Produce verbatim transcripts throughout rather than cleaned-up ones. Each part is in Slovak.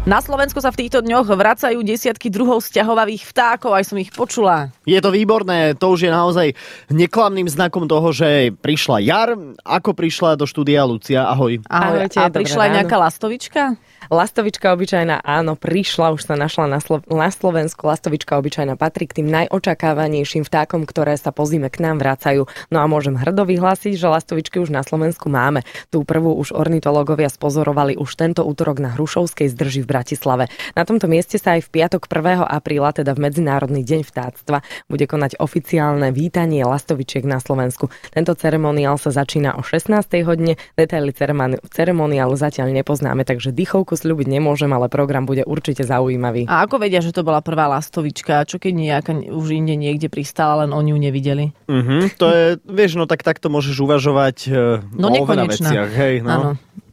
Na Slovensku sa v týchto dňoch vracajú desiatky druhov sťahovavých vtákov, aj som ich počula. Je to výborné, to už je naozaj neklamným znakom toho, že prišla jar. Ako prišla do štúdia Lucia? Ahoj. Ahoj. Ahojte, A prišla aj nejaká lastovička? Lastovička obyčajná, áno, prišla, už sa našla na, Slo- na Slovensku. Lastovička obyčajná patrí k tým najočakávanejším vtákom, ktoré sa po zime k nám vracajú. No a môžem hrdo vyhlásiť, že lastovičky už na Slovensku máme. Tú prvú už ornitológovia spozorovali už tento útorok na Hrušovskej zdrži v Bratislave. Na tomto mieste sa aj v piatok prvého apríla, teda v Medzinárodný deň vtáctva, bude konať oficiálne vítanie lastovičiek na Slovensku. Tento ceremoniál sa začína o šestnástej hodine. Detaily ceremoniálu zatiaľ nepoznáme, takže dýchovku sľubiť nemôžem, ale program bude určite zaujímavý. A ako vedia, že to bola prvá lastovička? Čo keď nejaká už inde niekde pristála, len oni ju nevideli? Uh-huh, to je, vieš, no tak takto môžeš uvažovať no, o veľa veciach. Hej, no. Áno.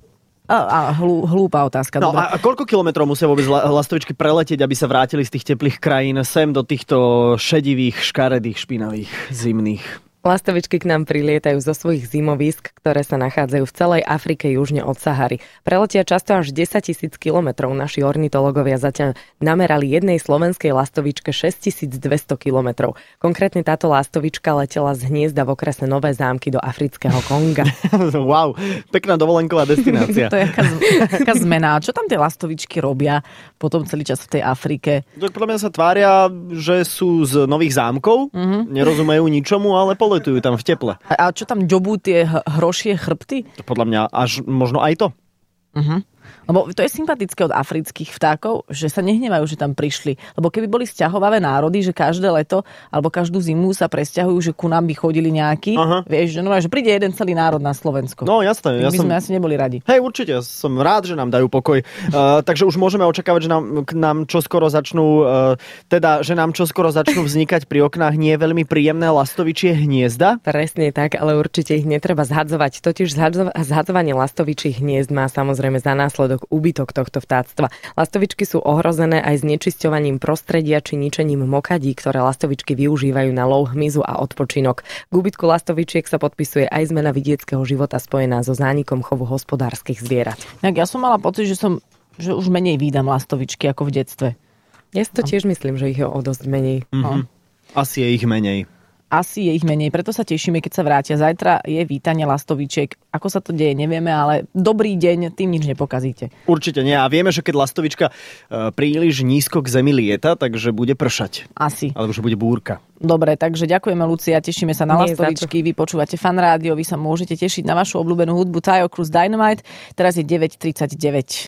A, a hlú, hlúpa otázka. No a, a koľko kilometrov musia vôbec lastovičky preletieť, aby sa vrátili z tých teplých krajín sem do týchto šedivých, škaredých, špinavých, zimných? Lastovičky k nám prilietajú zo svojich zimovísk, ktoré sa nachádzajú v celej Afrike južne od Sahary. Preletia často až desaťtisíc kilometrov. Naši ornitológovia zatiaľ namerali jednej slovenskej lastovičke šesťtisícdvesto kilometrov. Konkrétne táto lastovička letela z hniezda v okrese Nové Zámky do afrického Konga. Wow, pekná dovolenková destinácia. To je aká, aká zmena. Čo tam tie lastovičky robia potom celý čas v tej Afrike? Tak podľa mňa sa tvária, že sú z Nových Zámkov, uh-huh. nerozumejú ničomu, ale letujú tam v teple. A, a čo tam ďobú tie h- hrošie chrbty? Podľa mňa až možno aj to. Uh-huh. Lebo to je sympatické od afrických vtákov, že sa nehnevajú, že tam prišli. Lebo keby boli sťahovavé národy, že každé leto alebo každú zimu sa presťahujú, že ku nám by chodili nejakí, uh-huh. vieš, že, no, že príde jeden celý národ na Slovensko. No jasné. Ja by som... sme asi neboli radi. Hej, určite, som rád, že nám dajú pokoj. Uh, takže už môžeme očakávať, že nám, k nám čoskoro začnú, uh, teda, že nám čoskoro začnú vznikať pri oknách nie veľmi príjemné lastovičie hniezda. Presne tak, ale určite ich netreba zhadzovať. Totiž zhadzo- zhadzovanie lastovičích hniezd má samozrejme za následok úbytok tohto vtáctva. Lastovičky sú ohrozené aj znečisťovaním prostredia či ničením mokadí, ktoré lastovičky využívajú na lov hmyzu a odpočinok. K úbytku lastovičiek sa podpisuje aj zmena vidieckého života spojená so zánikom chovu hospodárskych zvierat. Tak ja som mala pocit, že som že už menej vídam lastovičky ako v detstve. Ja si to tiež myslím, že ich je o dosť menej. Mm-hmm. Asi je ich menej. Asi je ich menej, preto sa tešíme, keď sa vrátia. Zajtra je vítanie lastovičiek. Ako sa to deje, nevieme, ale dobrý deň, tým nič nepokazíte. Určite nie. A vieme, že keď lastovička e, príliš nízko k zemi lieta, takže bude pršať. Asi. Alebo že bude búrka. Dobre, takže ďakujeme, Lucia, tešíme sa na nie lastovičky. Vy počúvate Fan Rádio, vy sa môžete tešiť na vašu obľúbenú hudbu Taio Cruz Dynamite. Teraz je deväť tridsaťdeväť.